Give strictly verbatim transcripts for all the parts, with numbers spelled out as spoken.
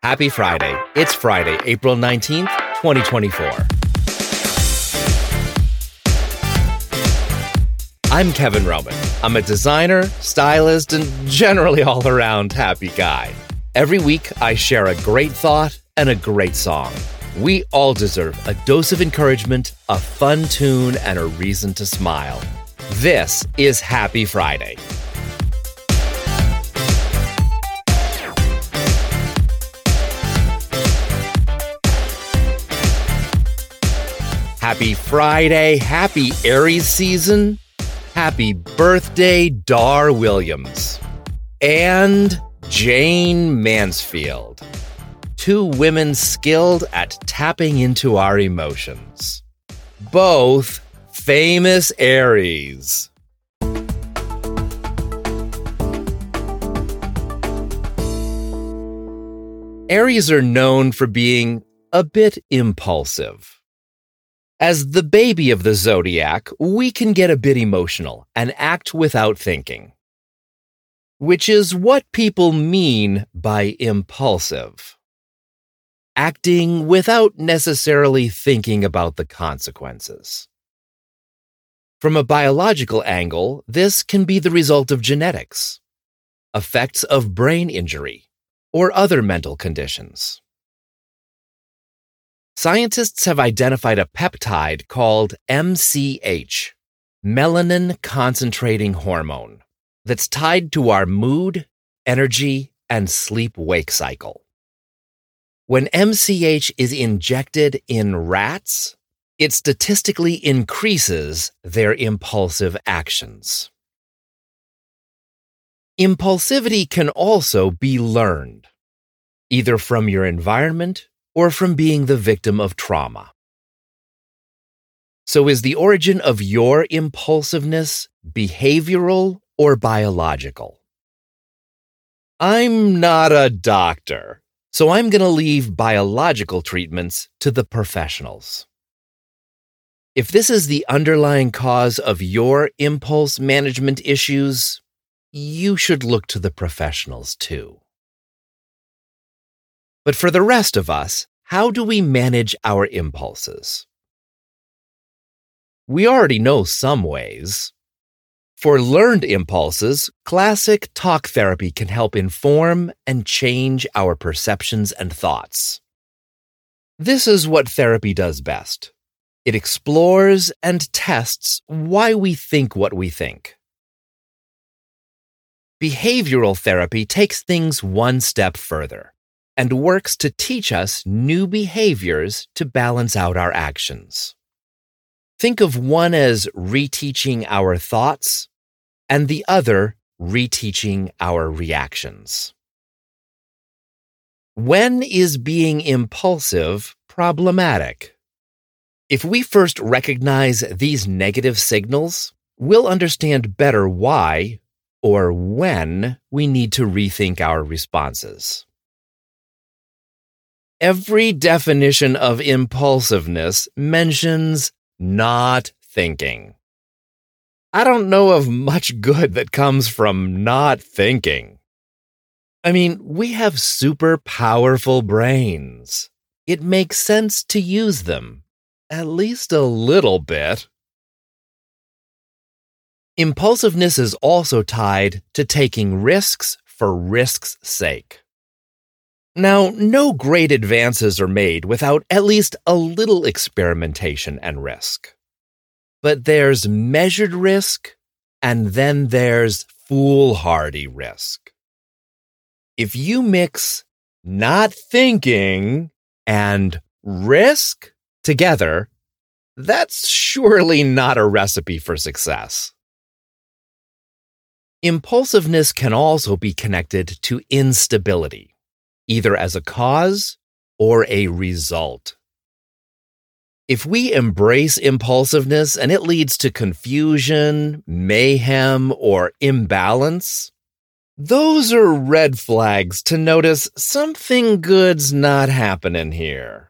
Happy Friday. It's Friday, April nineteenth, twenty twenty-four. I'm Kevin Roman. I'm a designer, stylist, and generally all-around happy guy. Every week, I share a great thought and a great song. We all deserve a dose of encouragement, a fun tune, and a reason to smile. This is Happy Friday. Happy Friday, happy Aries season, happy birthday, Dar Williams, and Jane Mansfield. Two women skilled at tapping into our emotions. Both famous Aries. Aries are known for being a bit impulsive. As the baby of the zodiac, we can get a bit emotional and act without thinking. Which is what people mean by impulsive. Acting without necessarily thinking about the consequences. From a biological angle, this can be the result of genetics, effects of brain injury, or other mental conditions. Scientists have identified a peptide called M C H, melanin concentrating hormone, that's tied to our mood, energy, and sleep-wake cycle. When M C H is injected in rats, it statistically increases their impulsive actions. Impulsivity can also be learned, either from your environment or from being the victim of trauma. So is the origin of your impulsiveness behavioral or biological? I'm not a doctor, so I'm going to leave biological treatments to the professionals. If this is the underlying cause of your impulse management issues, you should look to the professionals too. But for the rest of us, how do we manage our impulses? We already know some ways. For learned impulses, classic talk therapy can help inform and change our perceptions and thoughts. This is what therapy does best. It explores and tests why we think what we think. Behavioral therapy takes things one step further and works to teach us new behaviors to balance out our actions. Think of one as reteaching our thoughts and the other reteaching our reactions. When is being impulsive problematic? If we first recognize these negative signals, we'll understand better why or when we need to rethink our responses. Every definition of impulsiveness mentions not thinking. I don't know of much good that comes from not thinking. I mean, we have super powerful brains. It makes sense to use them, at least a little bit. Impulsiveness is also tied to taking risks for risk's sake. Now, no great advances are made without at least a little experimentation and risk. But there's measured risk, and then there's foolhardy risk. If you mix not thinking and risk together, that's surely not a recipe for success. Impulsiveness can also be connected to instability, either as a cause or a result. If we embrace impulsiveness and it leads to confusion, mayhem, or imbalance, those are red flags to notice something good's not happening here.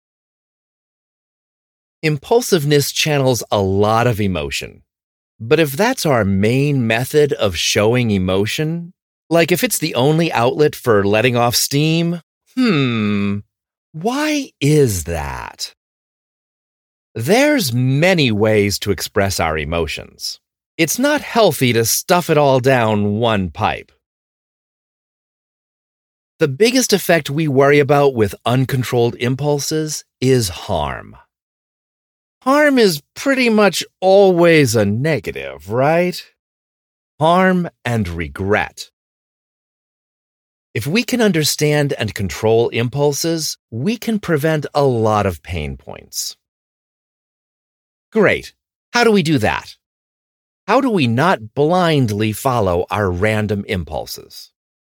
Impulsiveness channels a lot of emotion, but if that's our main method of showing emotion, like if it's the only outlet for letting off steam, Hmm, why is that? There's many ways to express our emotions. It's not healthy to stuff it all down one pipe. The biggest effect we worry about with uncontrolled impulses is harm. Harm is pretty much always a negative, right? Harm and regret. If we can understand and control impulses, we can prevent a lot of pain points. Great. How do we do that? How do we not blindly follow our random impulses?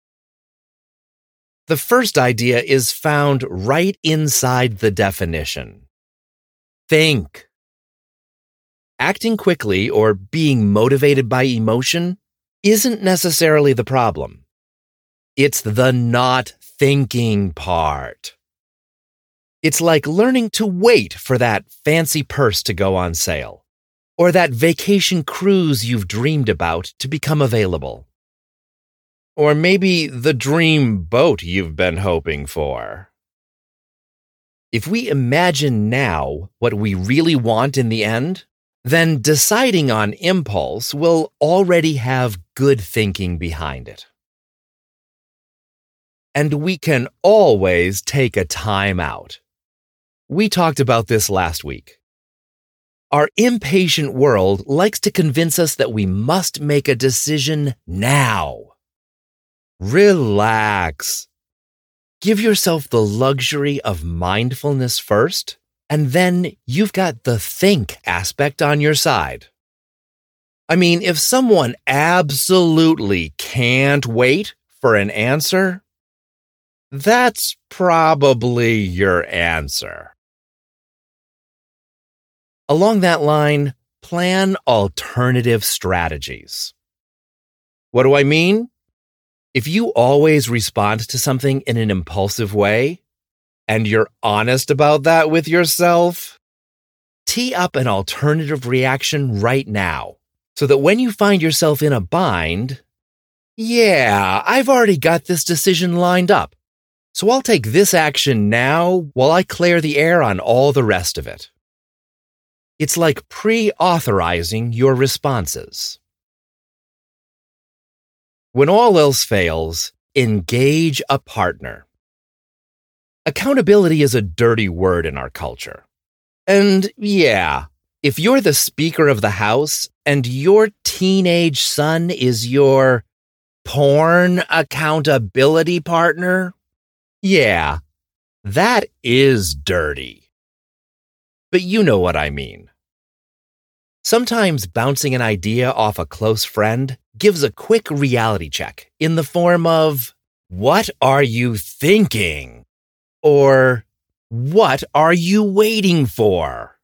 The first idea is found right inside the definition. Think. Acting quickly or being motivated by emotion isn't necessarily the problem. It's the not thinking part. It's like learning to wait for that fancy purse to go on sale, or that vacation cruise you've dreamed about to become available. Or maybe the dream boat you've been hoping for. If we imagine now what we really want in the end, then deciding on impulse will already have good thinking behind it. And we can always take a time out. We talked about this last week. Our impatient world likes to convince us that we must make a decision now. Relax. Give yourself the luxury of mindfulness first, and then you've got the think aspect on your side. I mean, if someone absolutely can't wait for an answer, that's probably your answer. Along that line, plan alternative strategies. What do I mean? If you always respond to something in an impulsive way, and you're honest about that with yourself, tee up an alternative reaction right now, so that when you find yourself in a bind, yeah, I've already got this decision lined up, so I'll take this action now while I clear the air on all the rest of it. It's like pre-authorizing your responses. When all else fails, engage a partner. Accountability is a dirty word in our culture. And yeah, if you're the speaker of the house and your teenage son is your porn accountability partner, yeah, that is dirty. But you know what I mean. Sometimes bouncing an idea off a close friend gives a quick reality check in the form of, "What are you thinking?" Or, "What are you waiting for?"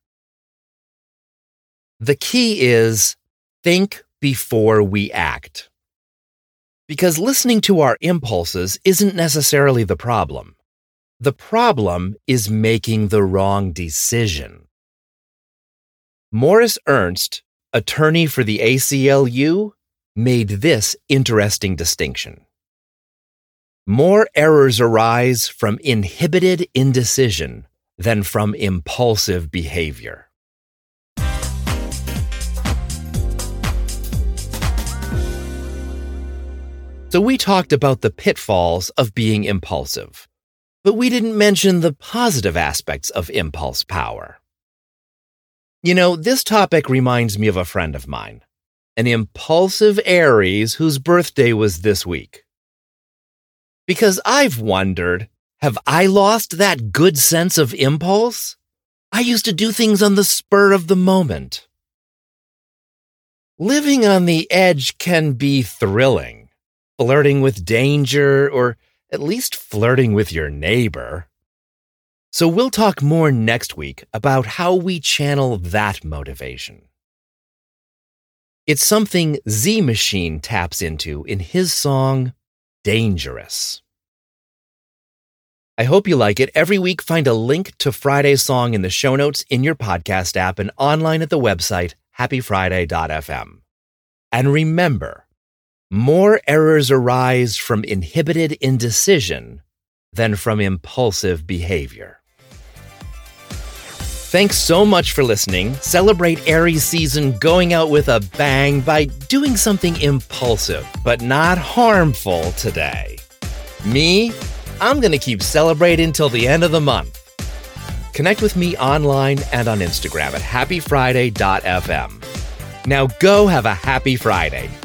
The key is think before we act. Because listening to our impulses isn't necessarily the problem. The problem is making the wrong decision. Morris Ernst, attorney for the A C L U, made this interesting distinction. More errors arise from inhibited indecision than from impulsive behavior. So we talked about the pitfalls of being impulsive, but we didn't mention the positive aspects of impulse power. You know, this topic reminds me of a friend of mine, an impulsive Aries whose birthday was this week. Because I've wondered, have I lost that good sense of impulse? I used to do things on the spur of the moment. Living on the edge can be thrilling, flirting with danger, or at least flirting with your neighbor. So we'll talk more next week about how we channel that motivation. It's something Z Machine taps into in his song, Dangerous. I hope you like it. Every week, find a link to Friday's song in the show notes in your podcast app and online at the website, happy friday dot f m. And remember, more errors arise from inhibited indecision than from impulsive behavior. Thanks so much for listening. Celebrate Aries season going out with a bang by doing something impulsive but not harmful today. Me, I'm going to keep celebrating till the end of the month. Connect with me online and on Instagram at happy friday dot f m. Now go have a happy Friday.